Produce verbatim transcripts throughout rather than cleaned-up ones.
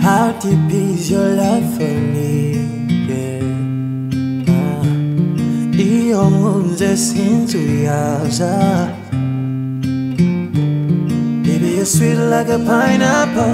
How deep is your love for me? Yeah. Ah. Iyo nkunze sinzuyaza. Baby, you're sweet like a pineapple.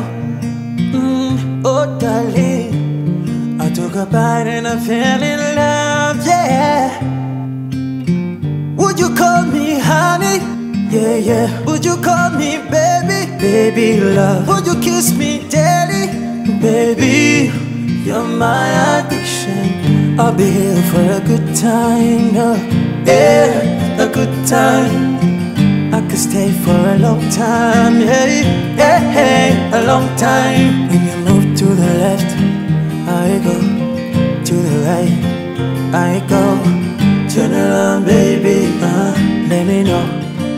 Mm, oh, darling, I took a bite and I fell in love, yeah. Would you call me honey? Yeah, yeah. Would you call me baby? Baby love. Would you kiss me daily? Baby, you're my addiction. I'll be here for a good time, no. Yeah, a good time. I could stay for a long time, yeah, yeah, yeah, a long time. When you move to the left, I go. To the right, I go. Turn around, baby, uh, let me know.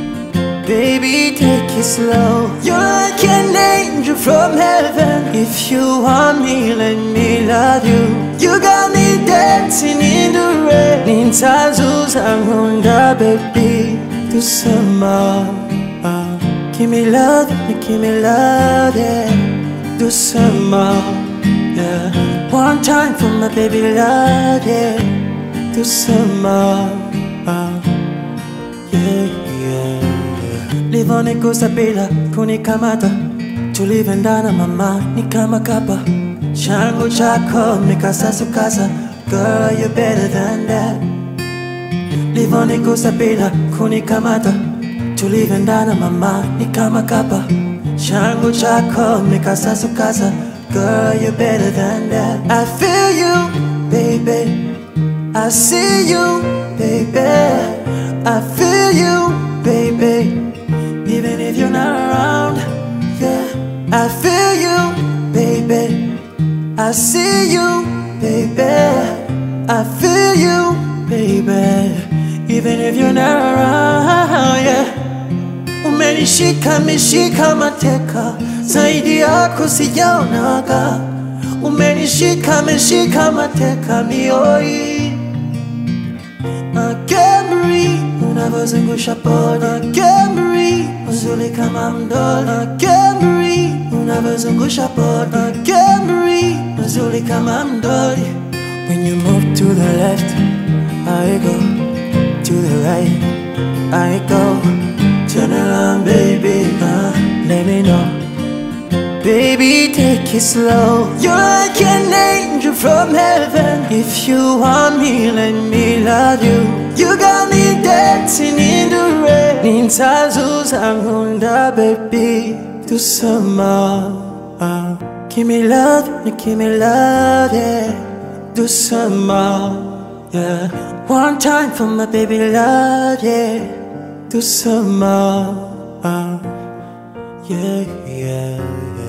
Baby, take it slow. You're like an angel from heaven. If you want me, let me love you. You got me dancing in the rain. Nintazuzangunda, baby. Do some more, uh, give me love, give me love, yeah. Do some more, yeah. One time for my baby love, yeah. Do some more, uh, yeah, yeah, yeah. Live on it goes a bila, kunikamata. To live and dana mama, ni kama kapa. Changu chako, mikasasukasa. Girl, you're better than that. Live on it goes a bila, kunikamata. To live and dana mama, ni kama kapa. Changu chako, mikasasukasa. Girl, you're better than that. I feel you, baby. I see you, baby. I feel you, baby. Even if you're not around, yeah. I feel you, baby. I see you, baby. I feel you, baby. Even if you're not around, yeah. Umenishika, mishika mateka. Zaidi yako sijaonaga. Umenishika, mishika mateka mioi. I can't breathe. Unavozungusha body. I can't breathe. Uzuri kama mdoli. I can't breathe. Unavozungusha body. I can't breathe. Uzuri kama mdoli. When you move to the left, I go. To the right, I go. Turn around, baby, uh, let me know. Baby, take it slow. You're like an angel from heaven. If you want me, let me love you. You got me dancing in the rain. Nintazuzangunda, baby. Do some more, uh, give me love, give me love, yeah. Do some more, yeah. One time for my baby love, yeah. Do some more, uh, yeah, yeah, yeah.